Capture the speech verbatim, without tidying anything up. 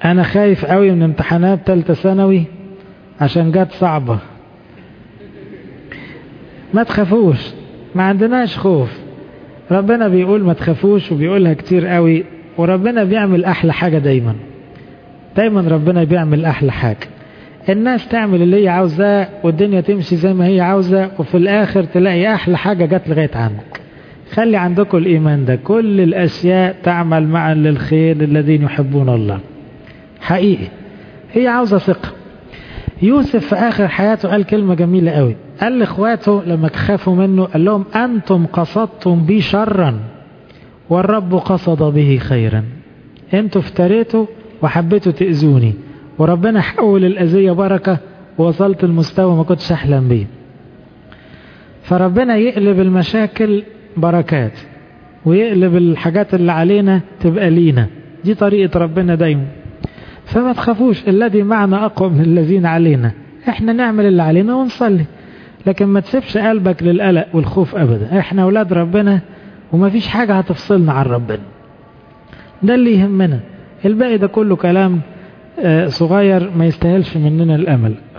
انا خايف قوي من امتحانات ثالثه ثانوي عشان جت صعبة. ما تخافوش، ما عندناش خوف. ربنا بيقول ما تخافوش وبيقولها كتير قوي، وربنا بيعمل احلى حاجة دايما. دايما ربنا بيعمل احلى حاجة. الناس تعمل اللي هي عاوزاه والدنيا تمشي زي ما هي عاوزة، وفي الاخر تلاقي احلى حاجة جت لغاية عندك. خلي عندكم الايمان ده، كل الاشياء تعمل معا للخير للذين يحبون الله. حقيقي هي عاوزة ثقة. يوسف في آخر حياته قال كلمة جميلة قوي، قال لإخواته لما تخافوا منه قال لهم أنتم قصدتم بي شرا والرب قصد به خيرا. أنتوا افتريتوا وحبيتوا تأذوني، وربنا حول الأذية بركة، ووصلت المستوى ما كنتش أحلم بيه. فربنا يقلب المشاكل بركات، ويقلب الحاجات اللي علينا تبقى لينا. دي طريقة ربنا دايما. فما تخافوش، الذي معنا أقوى من الذين علينا. احنا نعمل اللي علينا ونصلي، لكن ما تسيبش قلبك للقلق والخوف أبدا. احنا أولاد ربنا وما فيش حاجة هتفصلنا عن ربنا. ده اللي يهمنا، الباقي ده كله كلام صغير ما يستاهلش مننا الأمل.